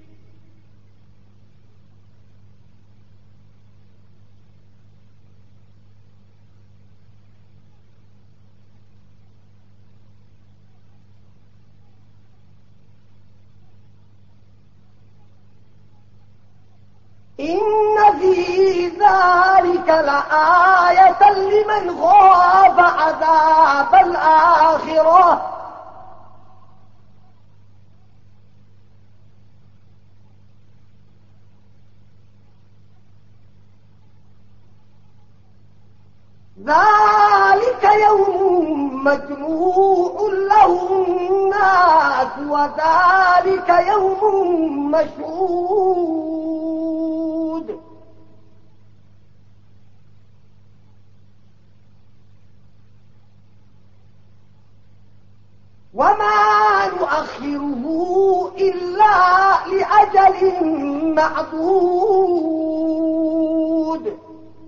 إن في ذلك لآية لمن خاف عذاب الآخرة. ذلك يوم مجموع له الناس وذلك يوم مشهود. وما نؤخره إلا لأجل معدود.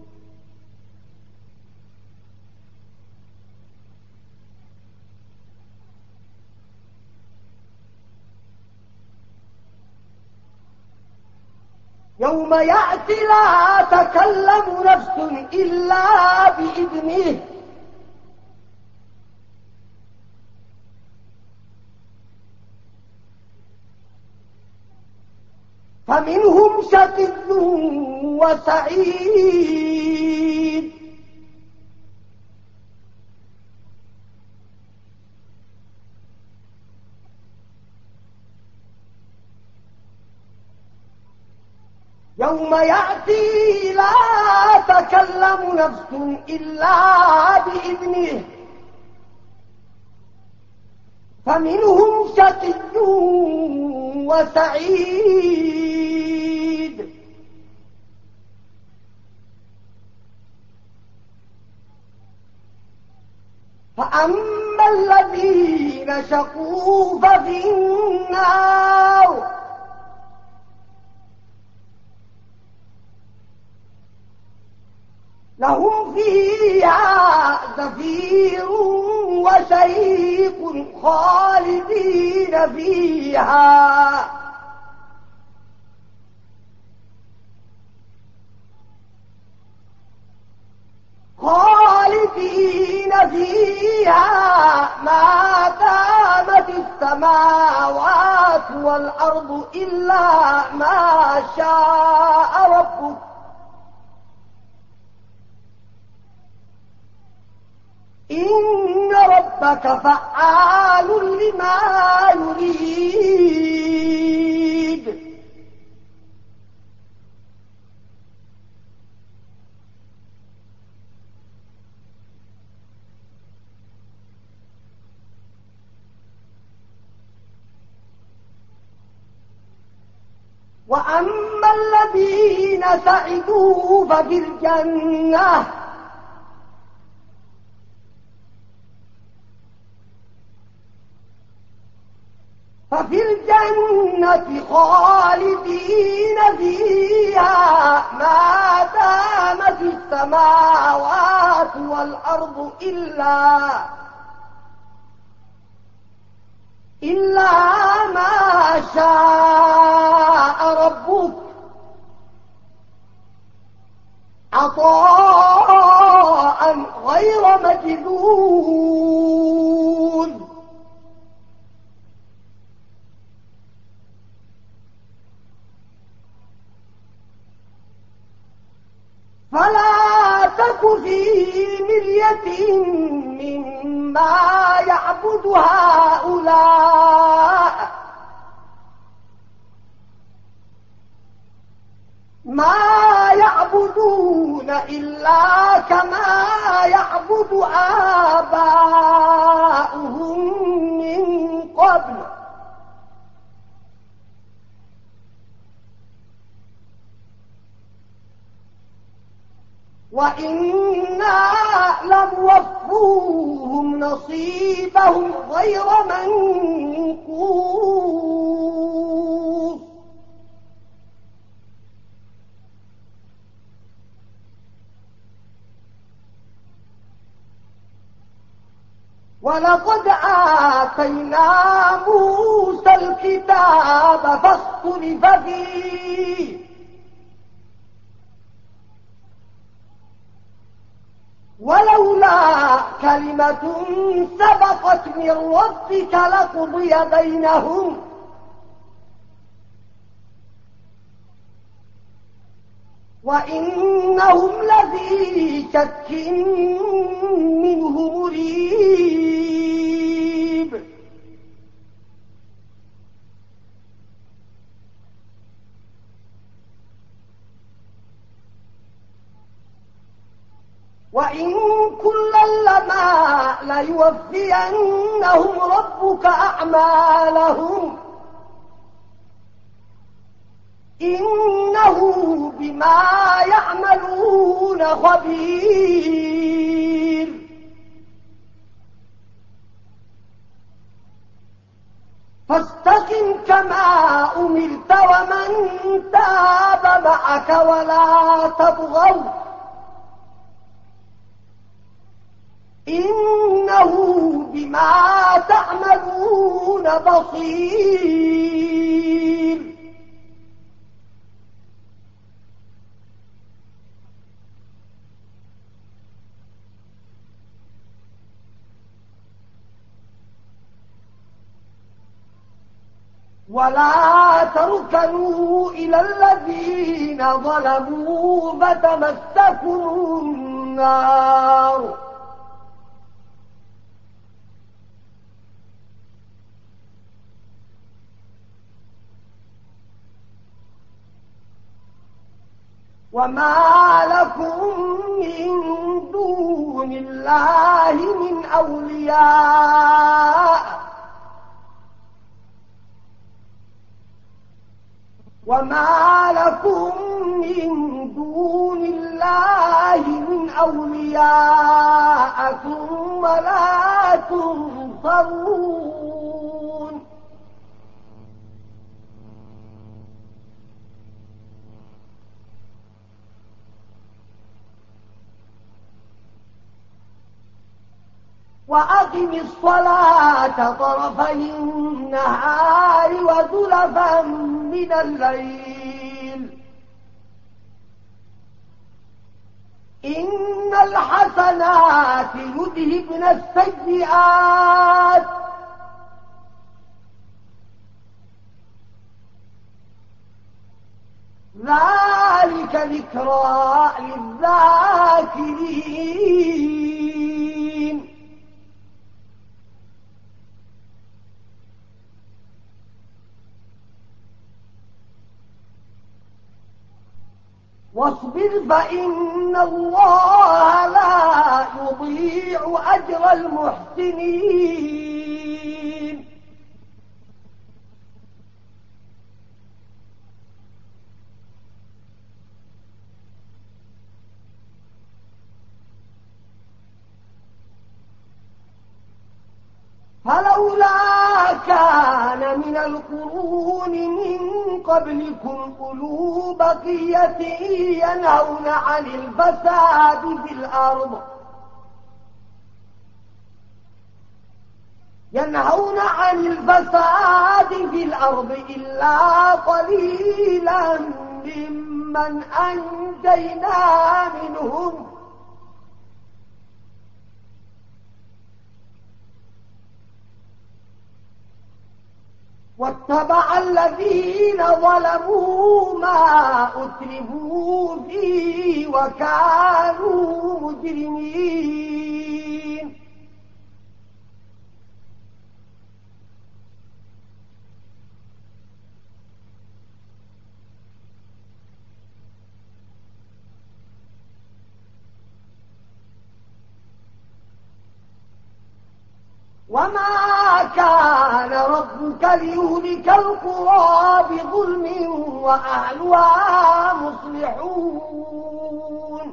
يوم يأتي لا تكلم نفس إلا بإذنه فمنهم شقي وسعيد. يوم يأتي لا تكلم نفس إلا بإذنه فمنهم شقي وسعيد. فأما الذين شقوا ففي النار لهم فيها زفير وشهيق خالدين فيها ما دامت السماوات والأرض إلا ما شاء ربك إن ربك فعال لما يريد. وأما الذين سعدوا ففي الجنة خالدين فيها ما دامت السماوات والأرض إلا ما شاء ربك عطاء غير مجذوذ. فلا تك في مرية مما يعبد هؤلاء ما يعبدون إلا كما يعبد آباؤهم من قبل وإنا لموفوهم نصيبهم غير منقوص. ولقد آتينا موسى الكتاب فاختلف فيه ولولا كلمة سبقت من ربك لقضي بينهم وإنهم لفي شك منه مريب وإن كلا لما ليوفينهم ربك أعمالهم إنه بما يعملون خبير فاستقم كما أمرت ومن تاب معك ولا تبغوا إنه بما تعملون بصير ولا تركنوا إلى الذين ظلموا فتمسكوا النار وما لكم من دون الله من أولياء وما لكم من دون الله من أولياء ثم لا تنصرون وأقم الصلاة طرفي النهار وزلفا من الليل إن الحسنات يذهبن السيئات ذلك ذكرى للذاكرين واصبر فإن الله لا يضيع أجر المحسنين فلولا كان من القرون من قبلكم أولو بقية ينهون عن الفساد في الأرض إلا قليلا ممن أنجينا منهم واتبع الذين ظلموا ما أترفوا فيه وكانوا مجرمين وما كان ربك ليهلك القرى بظلم وأهلها مصلحون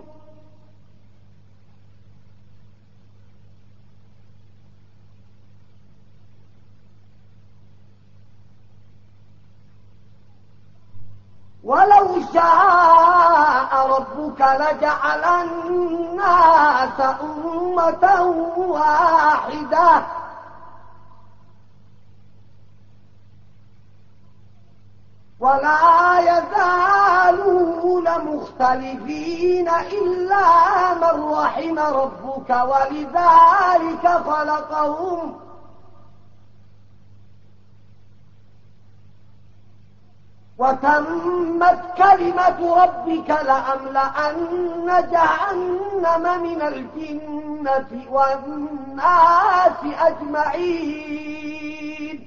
ولو شاء ربك لجعل الناس أمة واحدة ولا يزالون مختلفين إلا من رحم ربك ولذلك خلقهم وتمت كلمة ربك لأملأن جهنم من الجنة والناس أجمعين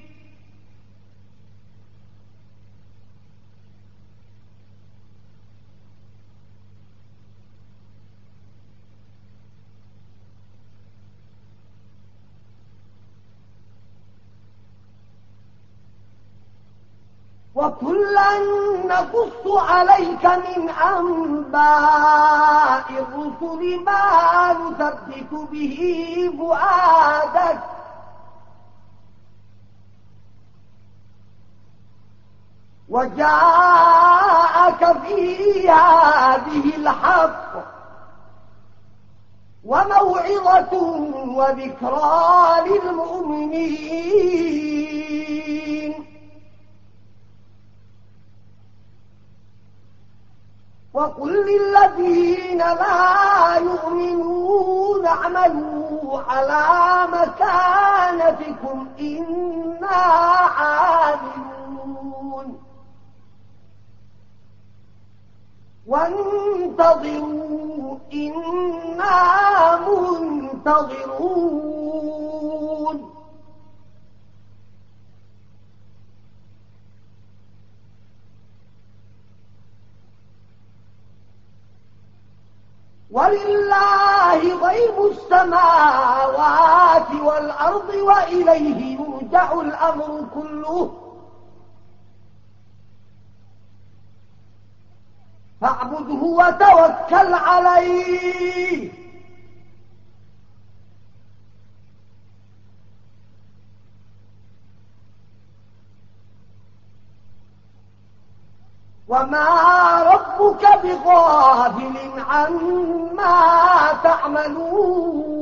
وكلا نقص عليك من أنباء الرسل ما نثبت به فؤادك وجاءك في هذه الحق وموعظة وذكرى للمؤمنين وقل للذين لا يؤمنون اعملوا على مكانتكم إنا عاملون وانتظروا إنا منتظرون ولله غيب السماوات والأرض وإليه يرجع الأمر كله فاعبده وتوكل عليه وما ربك بغافل عما تعملون